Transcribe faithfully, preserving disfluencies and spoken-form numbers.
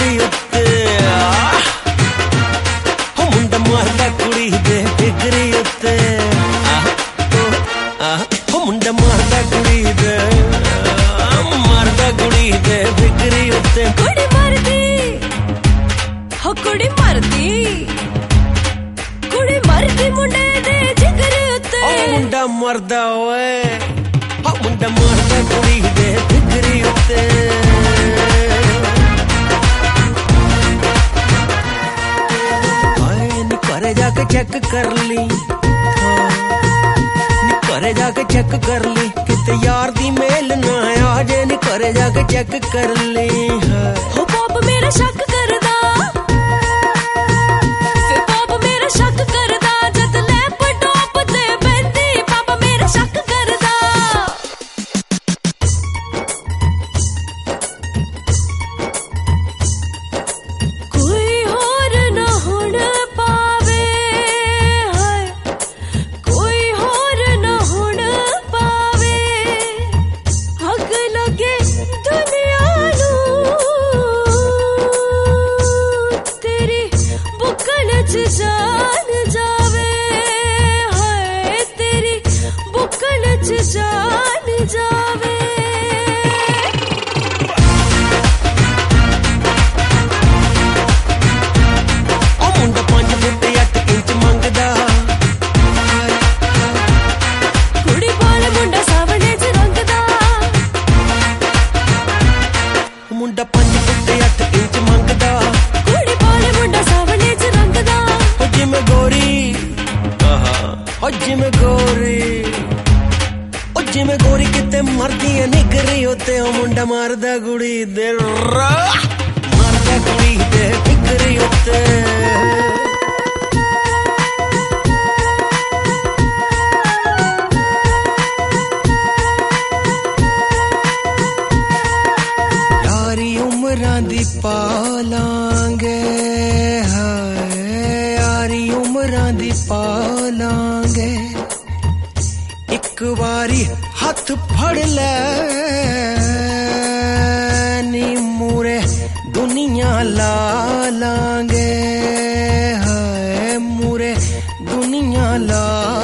निगरी उत्ते हो मुंडा मारदा कुड़ी दे डिगरी उत्ते हो मुंडा मारदा कुड़ी दे मारदा कुड़ी दे डिगरी उत्ते कुड़ी मरदी हो कुड़ी मरदी कुड़ी मरदी मुंडे दे जिगरी उत्ते ओ मुंडा मरदा ओए हो मुंडा मारदा कुड़ी दे डिगरी उत्ते घरे जाके चेक कर ली घरे जाके चेक कर ली किते यार दी मेल ना आ जे नी घरे जाके चेक कर ली हो पाप मेरा शक करदा फिर पाप मेरा शक करदा जद लैपटॉप ते बंदी पाप मेरा शक करदा कोई होर ना हुण जान जावे हाय तेरी बुकल च जान जावे ओ मुंडा पांच फुट अठ इंच मंगदा कुड़ी वाले मुंडा सावणे च रंगदा मुंडा पांच फुट अठ इंच मंगदा कुड़ी वाले मुंडा सावणे च रंगदा जिमें गोरी ओ जिमें गोरी ओ जिमें गोरी किते मरदी है निगरी होते ओ मुंडा मारदा कुड़ी दे मारदा कुड़ी दे निगरी होते यारी उमरां दी पालांगे उमरां दी पालांगे एक वारी हथ फड़ ले नी मूरे दुनिया ला लांगे हाय मूरे दुनिया ला